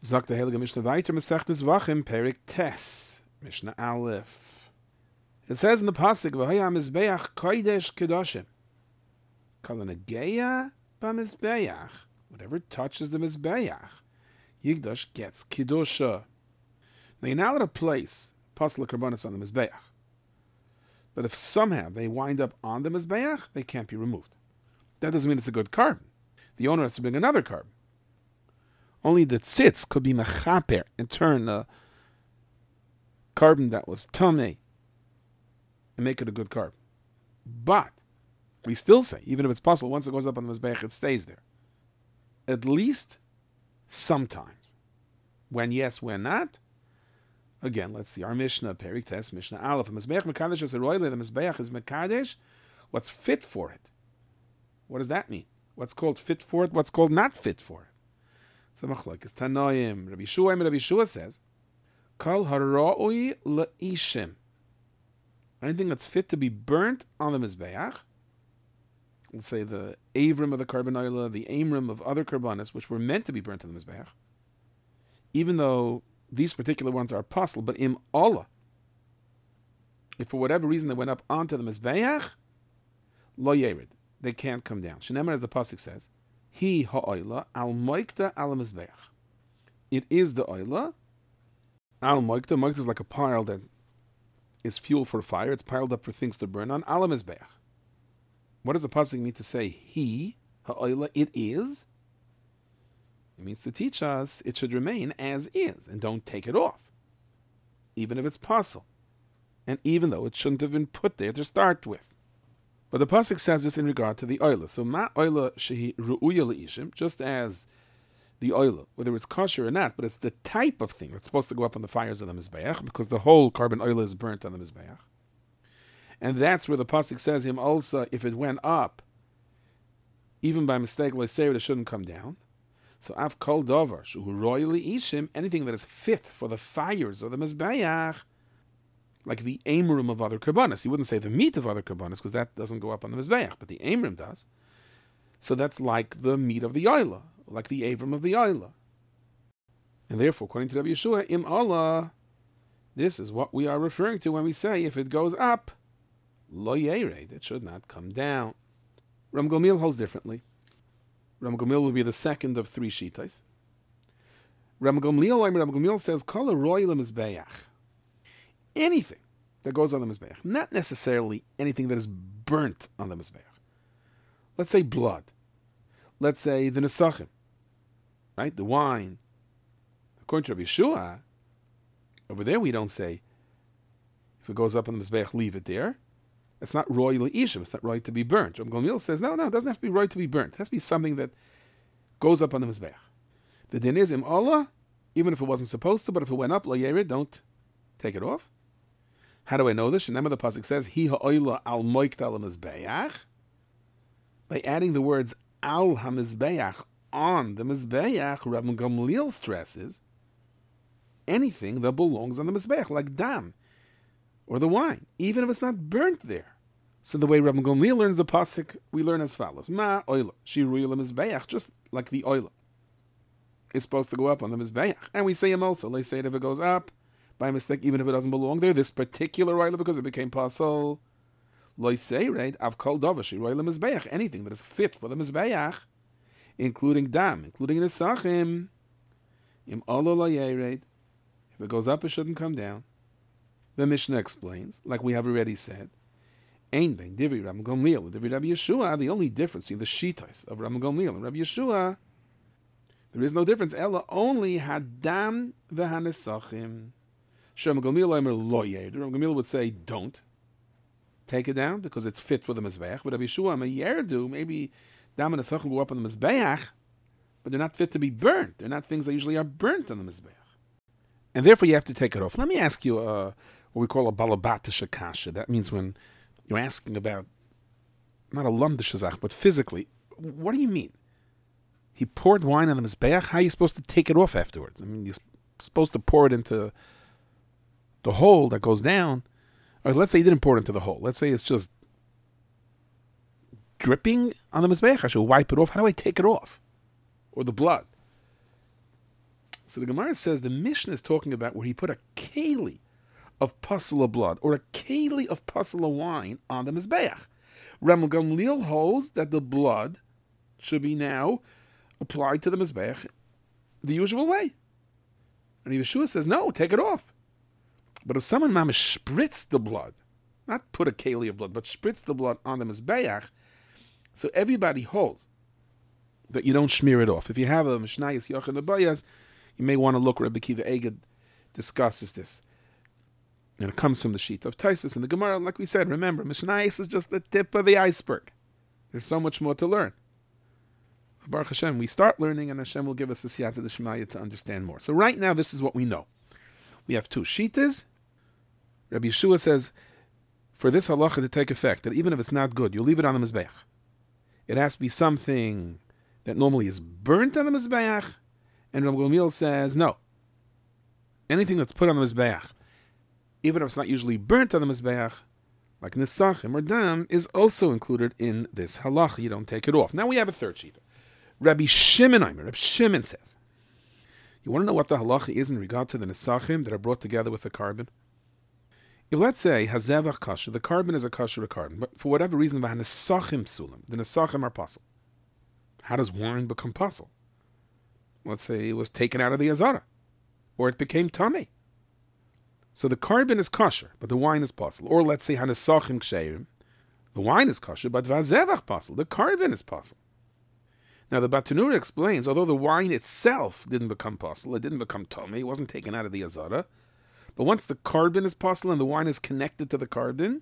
Sagt der Heilige Mishnah weiter, Mesechtes Vachim, Perik Tes, Mishnah Aleph. It says in the Pasuk, V'haya Mizbeach Kodesh Kedoshim. Kalanegeya B'Mizbeach. Whatever touches the Mizbeach, Yigdash gets Kedusha. Now you're not allowed to place Pasla Karbonis on the Mizbeach. But if somehow they wind up on the Mizbeach, they can't be removed. That doesn't mean it's a good carbon. The owner has to bring another carbon. Only the tzitz could be mechaper and turn the carbon that was tamei and make it a good carbon. But we still say, even if it's possible, once it goes up on the Mizbeach, it stays there. At least sometimes. When yes, when not. Again, let's see. Our Mishnah, Perik Tes, Mishnah Aleph. The Mizbeach Mekadesh is a roile. The Mizbeach is Mekadesh. What's fit for it? What does that mean? What's called fit for it? What's called not fit for it? So machlokes Tanoim. Rabbi Shua says, Kol hara'oi le'ishim. Anything that's fit to be burnt on the Mizbeach, let's say the Avrim of the Karban Oila, the Amrim of other Karbanis, which were meant to be burnt on the Mizbeach, even though these particular ones are apostle, but im Allah, if for whatever reason they went up onto the Mizbeach, lo yerid, they can't come down. Shenemar, as the pasuk says, Hi ha'oila al moikta al Mizbeach. It is the oila al moikta. Moikta is like a pile that is fuel for fire. It's piled up for things to burn on. Al Mizbeach. What does the pasuk mean to say? Hi ha'oila, it is. It means to teach us it should remain as is and don't take it off, even if it's possible, and even though it shouldn't have been put there to start with. But the pasuk says this in regard to the oila. So ma oila shehi ru'uya le'ishim, just as the oila, whether it's kosher or not, but it's the type of thing that's supposed to go up on the fires of the mizbeach, because the whole carbon oila is burnt on the mizbeach, and that's where the pasuk says him also, if it went up, even by mistake, le'seir, it shouldn't come down. So av kol davar shehu ro'ya le'ishim, anything that is fit for the fires of the mizbeach, like the amrim of other karbanis. You wouldn't say the meat of other karbanis because that doesn't go up on the mizbeach, but the amrim does. So that's like the meat of the oila, like the avrim of the oila. And therefore, according to Rabbi Yeshua, im Allah, this is what we are referring to when we say if it goes up, lo yered, it should not come down. Ram Gamliel holds differently. Ram Gamliel will be the second of three shitas. Ram Gamliel says, kol ro'ya le'mizbeach. Anything that goes on the Mizbeach, not necessarily anything that is burnt on the Mizbeach. Let's say blood. Let's say the Nesachim, right? The wine. According to Rabbi Yeshua, over there we don't say, if it goes up on the Mizbeach, leave it there. It's not roy le'ishim, it's not right to be burnt. Rabbi Gamliel says, no, it doesn't have to be right to be burnt. It has to be something that goes up on the Mizbeach. The din is, im Allah, even if it wasn't supposed to, but if it went up, lo yerid, don't take it off. How do I know this? Remember the pasuk says, Hi ha'oila al moikta al mizbeach. By adding the words al ha-mizbeach on the mizbeach, Rabbi Gamliel stresses anything that belongs on the mizbeach, like dam or the wine, even if it's not burnt there. So the way Rabbi Gamliel learns the pasuk, we learn as follows: Ma oila shiruya mizbeach, just like the oila is supposed to go up on the mizbeach, and we say him also. They say it if it goes up by mistake, even if it doesn't belong there, this particular oila, because it became pasol, loy say, right? Av kol davashi roila mizbeach, anything that is fit for the mizbeach, including dam, including nesachim, im olo loyered. If it goes up, it shouldn't come down. The Mishnah explains, like we have already said, ein bein divri Rabbi Gamliel and divri Rabbi Yeshua. The only difference in the shitas of Rabbi Gamliel and Rabbi Yeshua, there is no difference. Ella only hadam v'hanesachim. Rabbi Gamliel would say, don't take it down because it's fit for the mizbeach. But Rabbi Yeshua, Mayerdu, maybe dam and nesachim go up on the mizbeach, but they're not fit to be burnt. They're not things that usually are burnt on the mizbeach, and therefore you have to take it off. Let me ask you what we call a balabatish kasha. That means when you're asking about not a lumdish zach, but physically, what do you mean? He poured wine on the mizbeach. How are you supposed to take it off afterwards? I mean, you're supposed to pour it into the hole that goes down. Or let's say he didn't pour it into the hole. Let's say it's just dripping on the mizbeach. I should wipe it off. How do I take it off? Or the blood. So the Gemara says the Mishnah is talking about where he put a keli of pasula blood or a keli of pasula wine on the Mizbeach. Rambam Gamliel holds that the blood should be now applied to the Mizbeach the usual way. And Yeshua says, no, take it off. But if someone mamish spritz the blood, not put a keli of blood, but spritz the blood on the Mizbeach, so everybody holds that you don't smear it off. If you have a Mishnayos Yochanan Abayas, you may want to look. Rabbi Kiva Eged discusses this. And it comes from the sheet of Tosfos and the Gemara. Like we said, remember, Mishnayos is just the tip of the iceberg. There's so much more to learn. Baruch Hashem, we start learning, and Hashem will give us the siyata d'shmaya to understand more. So right now, this is what we know. We have two shitas. Rabbi Yeshua says, for this halacha to take effect, that even if it's not good, you leave it on the Mizbeach. It has to be something that normally is burnt on the Mizbeach. And Rabbi Gamliel says, no. Anything that's put on the Mizbeach, even if it's not usually burnt on the Mizbeach, like Nesachim or Dam, is also included in this halacha. You don't take it off. Now we have a third shita. Rabbi Shimon says, you want to know what the halacha is in regard to the Nesachim that are brought together with the carbon? If let's say hazevach kasher, the carbon is a kasher carbon, but for whatever reason, the Nesachim psulim, the Nesachim are possible. How does wine become possible? Let's say it was taken out of the azara, or it became tamei. So the carbon is kosher, but the wine is possible. Or let's say hanesachim ksherim, the wine is kosher, but vazevach possible, the carbon is possible. Now the Batanura explains, although the wine itself didn't become possible, it didn't become tamei, it wasn't taken out of the azara, but once the carbon is possible and the wine is connected to the carbon,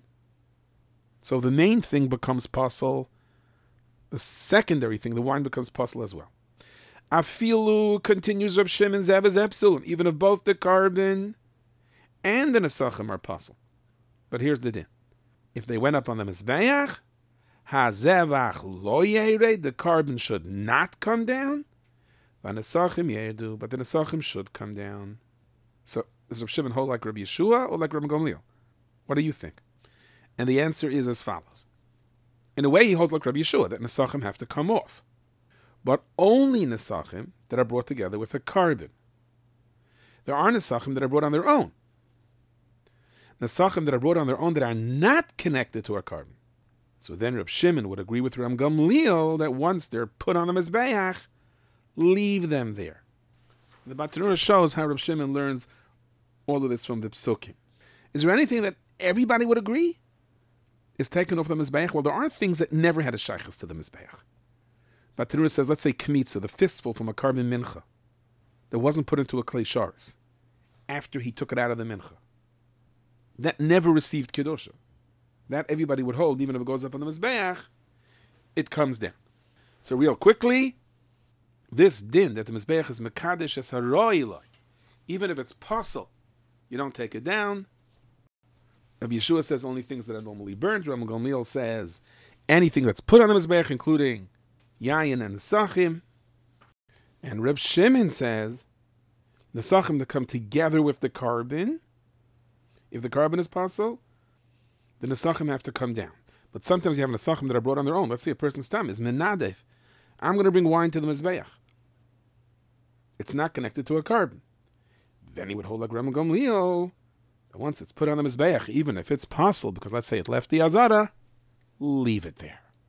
so the main thing becomes possible. The secondary thing, the wine becomes possible as well. Afilu, continues Reb Shimon, zev is epsilon, even if both the carbon and the nesachim are possible. But here's the din. If they went up on the Mizbeach, hazevach lo yered, the carbon should not come down. Vanesachim yedu, but the nesachim should come down. So, does Reb Shimon hold like Rabbi Yeshua or like Rabbi Gamliel? What do you think? And the answer is as follows. In a way, he holds like Rabbi Yeshua, that nesachim have to come off. But only nesachim that are brought together with a carbon. There are nesachim that are brought on their own. Nesachim that are brought on their own that are not connected to a carbon. So then Reb Shimon would agree with Ram Gamliel that once they're put on the Mizbeach, leave them there. The Batanura shows how Reb Shimon learns all of this from the Psukim. Is there anything that everybody would agree is taken off the Mizbeach? Well, there are things that never had a shaychus to the Mizbeach. Batanura says, let's say kmitza, the fistful from a carbon mincha, that wasn't put into a klei sharis after he took it out of the mincha. That never received kedusha. That everybody would hold, even if it goes up on the Mizbeach, it comes down. So real quickly, this din that the Mizbeach is mekadesh es haroilai, even if it's puzzle, you don't take it down. Rabbi Yeshua says only things that are normally burnt. Rabbi Gamliel says anything that's put on the Mizbeach, including yayin and nesachim. And Reb Shimon says nesachim that come together with the carbon. If the carbon is possible, the nesachim have to come down. But sometimes you have nesachim that are brought on their own. Let's say a person's tam is menadev. I'm going to bring wine to the Mizbeach. It's not connected to a carbon. Then he would hold like Rabbi Gamliel. Once it's put on the Mizbeach, even if it's possible, because let's say it left the azara, leave it there.